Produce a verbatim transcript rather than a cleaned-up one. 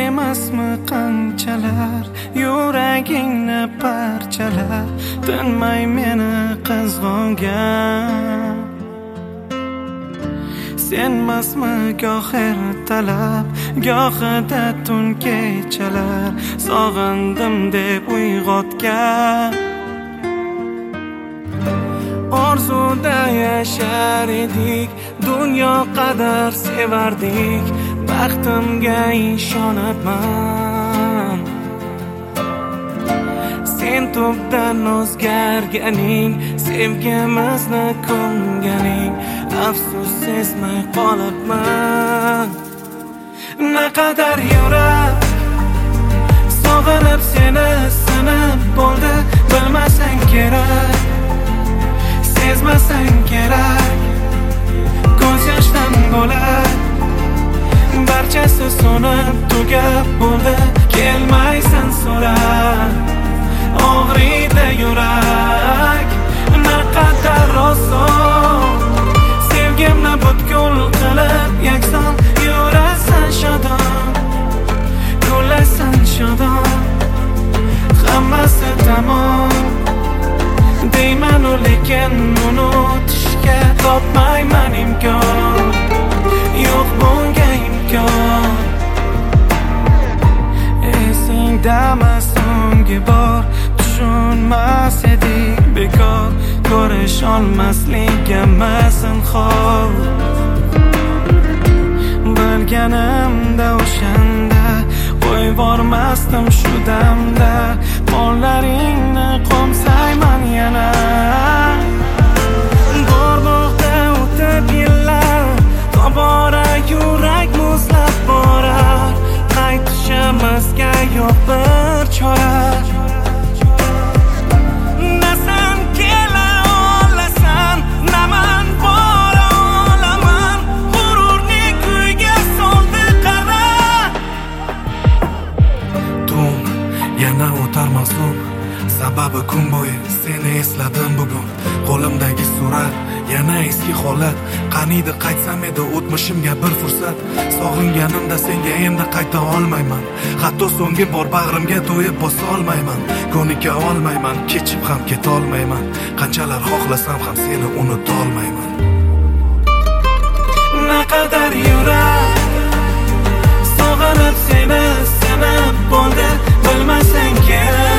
emasmi qanchalar yuragingni parchalar tinmay meni qizg'ongan. Senmasmi goh ertalab gohida tun kechalar sog'indim deb uyg'otgan. Orzuda yashar edik, dunyo qadar sevardik, baxtimga ishonabman. Sen tubdan o'zgarganing, sevgimizni ko'nganing, afsus sezmay qolibman. Naqadar yurak sog'inib seni sinib bo'ldi, bilmasang kerak, sezmasang kerak, ko'z yoshdan bo'lar, barchasi so'nib tugab bo'ldi, kelmaysan so'rab, og'riydi yurak. Naqadar oson sevgimni butkul qilib yakson yurasan shodon, kulasan shodon, hammasi tamom deymanu lekin unutishga topmayman imkon, yo'q bunga imkon. Esingdami so'nggi bor tushunmas edik bekor, ko'rish olmasligimni zinhor. Bilganimda o'shanda qo'yvormasdim shu damda, qo'llaringni qo'msayman yana. Go'rdoqda o'tib yillar, tobora yurak muzlab borar, qaytishimizga yo'q bir chora. Sababi kun bo'yi seni esladim bugun, qo'limdagi surat yana eski holat. Qaniydi qaytsam edi o'tmishimga bir fursat, sog'inganimda senga endi qayta olmayman, hatto so'nggi bor bag'rimga to'yib bosa olmayman, ko'nika olmayman, kechib ham keta olmayman, qanchalar xohlasam ham seni unuta olmayman. Naqadar yurak sog'inib seni sinib bo'ldi, bilmasang kerak,